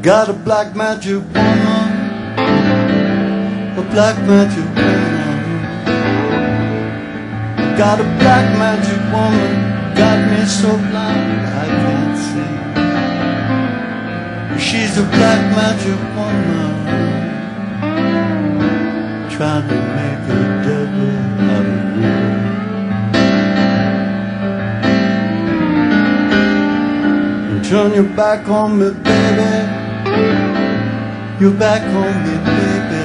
got a black magic woman, a black magic woman. Got a black magic woman, got me so blind I can't see. She's a black magic woman, trying to make a devil out of me. Turn your back on me, baby. Your back on me, baby.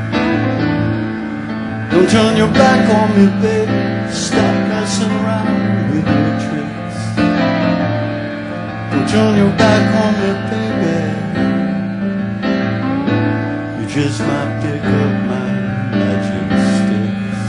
Don't turn your back on me, baby. Stop messing around with your tricks. Don't turn your back on me, baby. You just might pick up my magic sticks.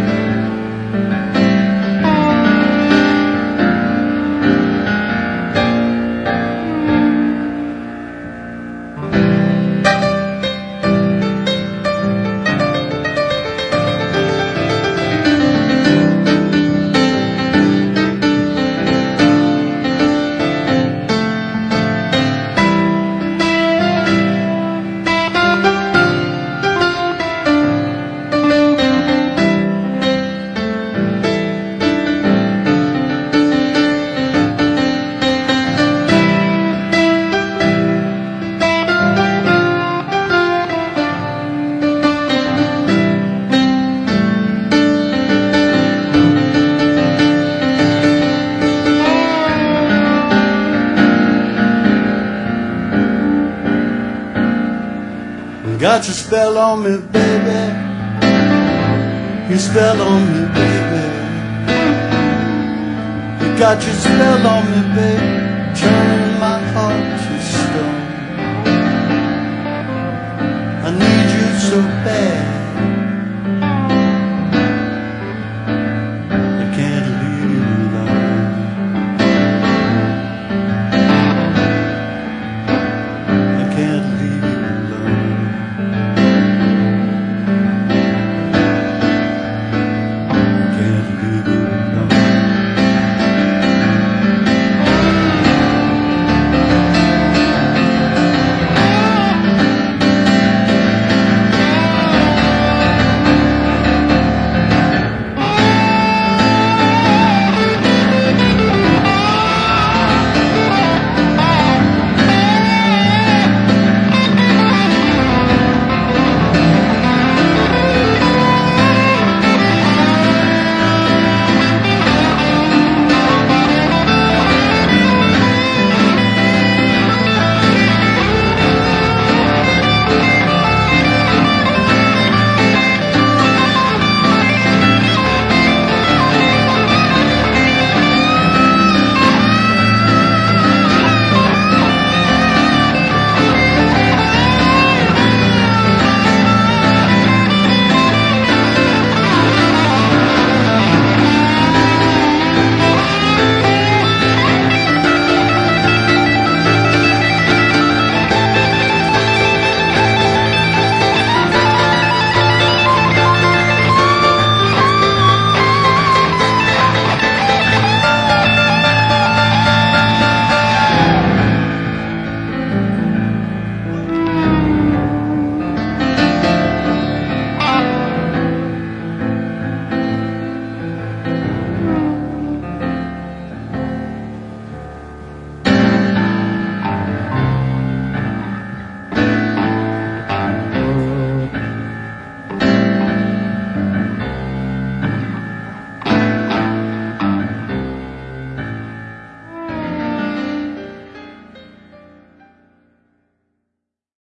Got your spell on me, baby. Your spell on me, baby. You got your spell on me, baby. Turn